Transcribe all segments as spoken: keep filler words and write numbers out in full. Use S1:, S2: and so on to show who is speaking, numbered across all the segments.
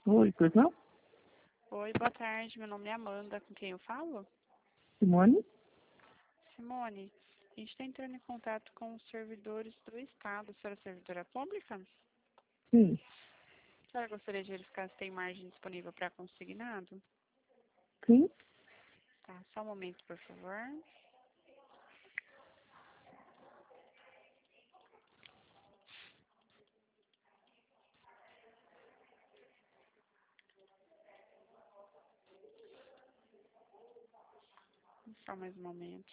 S1: Oi, pois não?
S2: Oi, boa tarde. Meu nome é Amanda. Com quem eu falo?
S1: Simone?
S2: Simone, a gente está entrando em contato com os servidores do Estado. A senhora é servidora pública?
S1: Sim.
S2: A senhora gostaria de verificar se tem margem disponível para consignado?
S1: Sim?
S2: Tá, só um momento, por favor. Só mais um momento.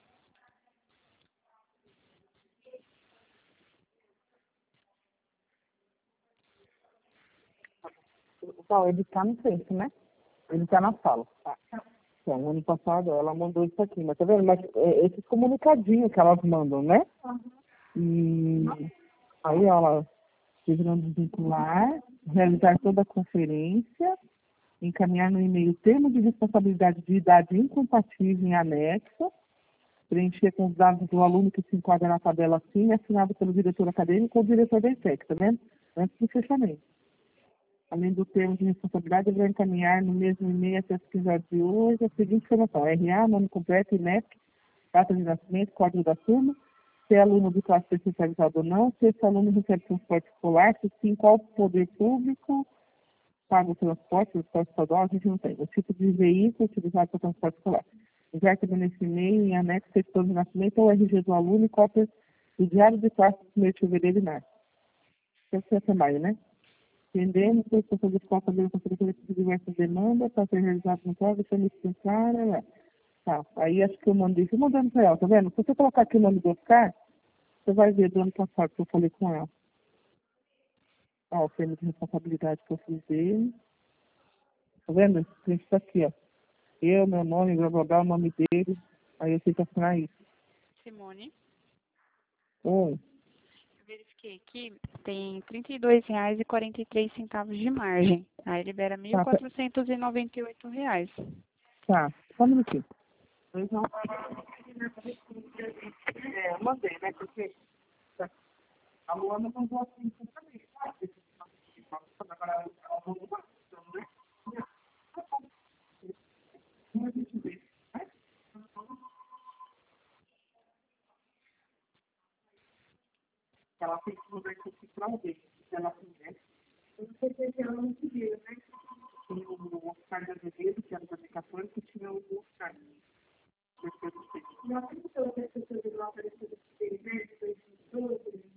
S1: Então, ele tá no centro, né? Ele tá na sala. Tá. Então, ano passado ela mandou isso aqui, mas tá vendo? Mas é, esses comunicadinhos que elas mandam, né? E aí ela devendo vincular, realizar toda a conferência, encaminhar no e-mail termo de responsabilidade de idade incompatível em anexo, preencher com os dados do aluno que se enquadra na tabela acima, assinado pelo diretor acadêmico ou diretor da ITEC, tá vendo? Antes do fechamento. Além do termo de responsabilidade, deverá encaminhar no mesmo e-mail até as quinze horas de hoje a seguinte informação: R A, nome completo, I N E P, data de nascimento, código da turma, se é aluno de classe especializada ou não, se esse aluno recebe transporte escolar, se sim, qual o poder público paga o transporte, o transporte estadual, a gente não tem. O tipo de veículo utilizado para o transporte escolar. Enviar também nesse e-mail, em anexo, certidão de nascimento ou R G do aluno e cópia do diário de classe do primeiro de fevereiro e março. Essa é maio, né? Entendendo, foi para fazer falta dele para fazer de diversas demandas, para ser realizado no prazo, deixando dispensar, né? Tá, aí acho que eu mandei, estou mandando para ela, tá vendo? Se você colocar aqui o nome do Oscar, você vai ver do ano passado que eu falei com ela. Ó, o termo de responsabilidade que eu fiz dele. Tá vendo? Esse print está aqui, ó. Eu, meu nome, blá blá blá, o nome dele. Aí eu tenho que assinar isso.
S2: Simone,
S1: Oi.
S2: eu verifiquei aqui, tem trinta e dois reais e quarenta e três centavos de margem. Aí libera mil
S1: Tá, tá,
S2: quatrocentos e noventa e oito reais.
S1: tá. Só um minutinho. Pois não. É, eu mandei, né? Porque tá, a Luana mandou assim também. Agora, ela mandou bastante, né? Uma gente vê. Ela fez que mudar isso aqui para alguém. Ela fez. Eu sei que ela não queria, né? Tinha o Oscar de Azevedo, que era da Decatória, que tinha o Oscar. Depois eu sei. Não sei se eu sei se eu sei lá para esse experimento, dois mil e doze,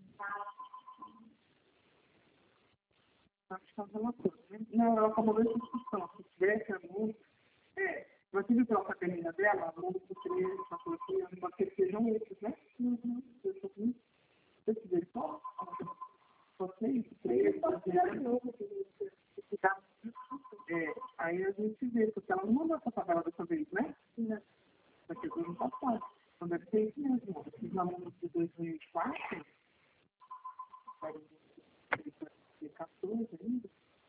S1: acho que estava uma coisa, né? Não, ela falou dessa discussão. Se tivesse aluno, é, mas você viu pela academia dela, aluno por três, ela falou assim, eu não que sejam esses, né? Uhum. Eu falei assim, esse daí só, vocês, três, é, aí a gente vê, porque ela não mandou essa tabela dessa vez, né? Não. Porque do ano passado. Então deve ser isso mesmo. Esses alunos de dois mil e quatro, dois mil e quatorze ainda,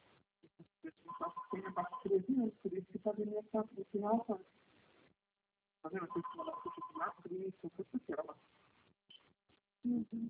S1: tem abaixo de treze anos, por isso que está vendo essa no final, tá? Tá vendo? Tem que mandar foto de matriz, tudo isso aqui, ela. Uhum.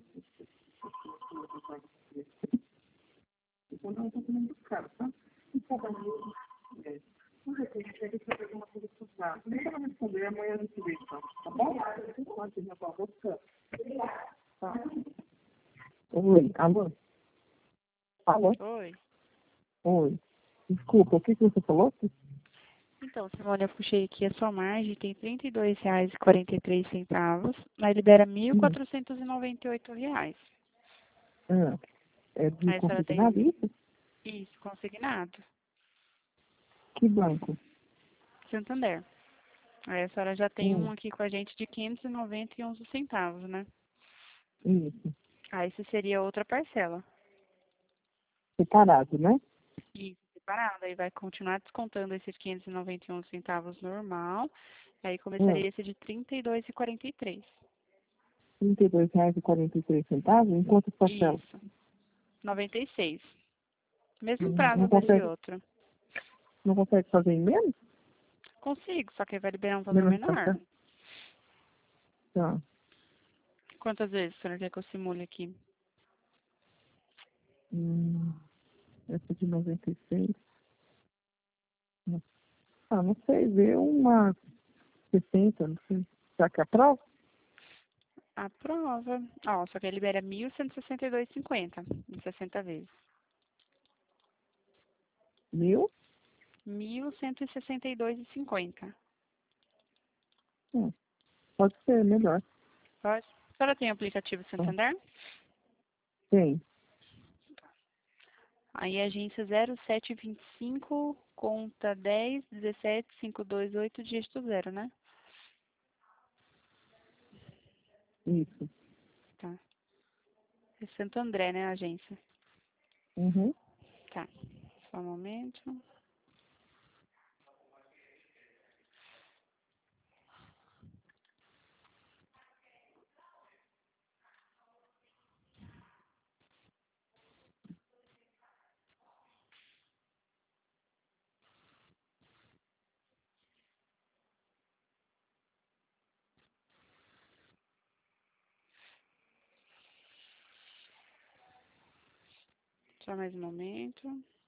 S1: Então não estou comendo caro, tá? E trabalhei, é. Não sei, a gente vai ter que fazer alguma coisa estudar. Nem ela responder, amanhã a gente vê, então. Tá bom? Pode ir, vou buscar. Tá. Oi, alô? Alô?
S2: Oi.
S1: Oi. Desculpa, o que, que você falou?
S2: Então, Simone, eu puxei aqui a sua margem, tem trinta e dois reais e quarenta e três centavos, mas libera mil
S1: Hum.
S2: quatrocentos e noventa e oito reais.
S1: Ah, é de
S2: Aí a senhora
S1: consignado
S2: tem
S1: isso?
S2: isso, consignado.
S1: Que banco?
S2: Santander. Aí a senhora já tem
S1: Hum,
S2: um aqui com a gente de quinhentos e noventa e onze centavos, né?
S1: isso.
S2: Aí esse seria outra parcela.
S1: Separado, né?
S2: Isso, separado. Aí vai continuar descontando esses quinhentos e noventa e onze centavos normal. Aí
S1: Hum.
S2: começaria esse de trinta e dois reais e quarenta e três.
S1: trinta e dois reais e quarenta e três centavos? Em quantas parcelas?
S2: Isso. noventa e seis. Mesmo
S1: Hum,
S2: prazo
S1: não
S2: desse
S1: consegue,
S2: outro.
S1: não consegue fazer em menos?
S2: Consigo, só que aí vai liberar um valor
S1: Menos
S2: menor.
S1: parcela? Tá.
S2: Quantas vezes a senhora quer que eu simule aqui?
S1: Hum. Essa de noventa e seis. Ah, não sei, vê uma sessenta, não sei. Será que aprova?
S2: A prova. Ó, só que ele libera mil cento e sessenta e dois e cinquenta em sessenta vezes.
S1: Mil?
S2: mil cento e sessenta e dois e cinquenta.
S1: Hum, pode ser, melhor.
S2: Pode? A senhora tem o aplicativo
S1: Ah,
S2: Santander?
S1: tem.
S2: Aí agência zero sete vinte e cinco, conta dez, dezessete, quinhentos e vinte e oito, dígito zero, né?
S1: Isso.
S2: Tá. É Santo André, né, a agência?
S1: Uhum.
S2: Tá. Só um momento. Só mais um momento.